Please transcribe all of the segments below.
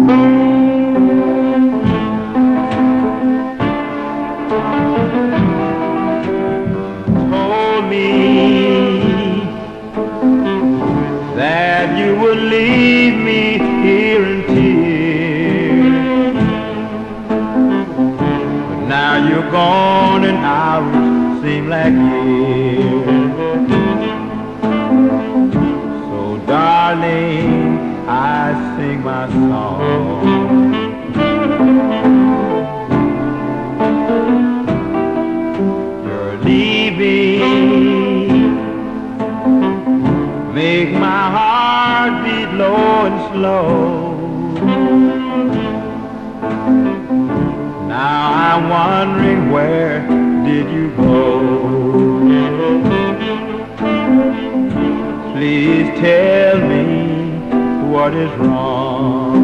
Told me that you would leave me here in tears, but now you're gone and hours seem like years. So darling, I sing my song. You're leaving, make my heart beat low and slow. Now I'm wondering, where did you go? Please tell me what is wrong.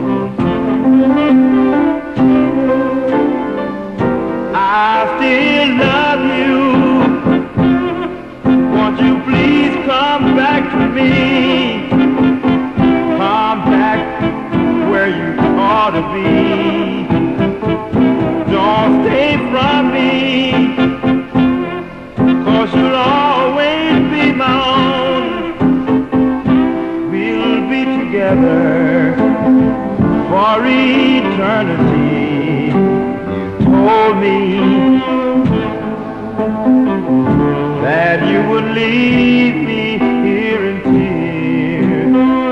I still love you. Won't you please come back to me? Come back where you ought to be. Don't stay from me, 'cause you'll always be my own. We'll be together for eternity. You told me that you would leave me here in tears.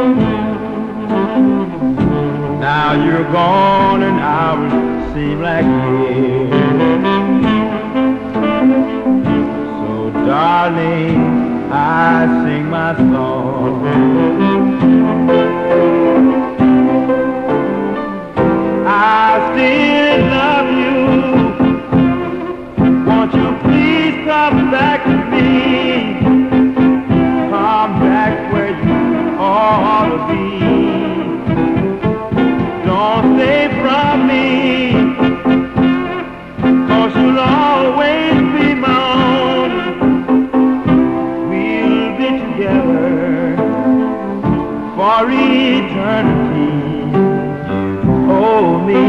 Now you're gone and hours seem like years. So darling, I sing my song. I still love you. Won't you please come back to me? Come back where you ought to be. Don't stay from me, 'cause you'll always be my own. We'll be together for eternity. Told me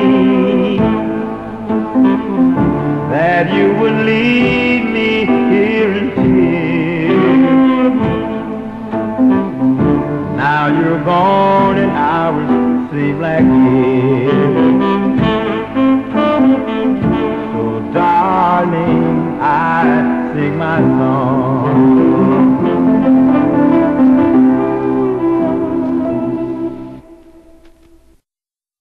that you would leave me here in tears. Now you're gone and hours seem like years.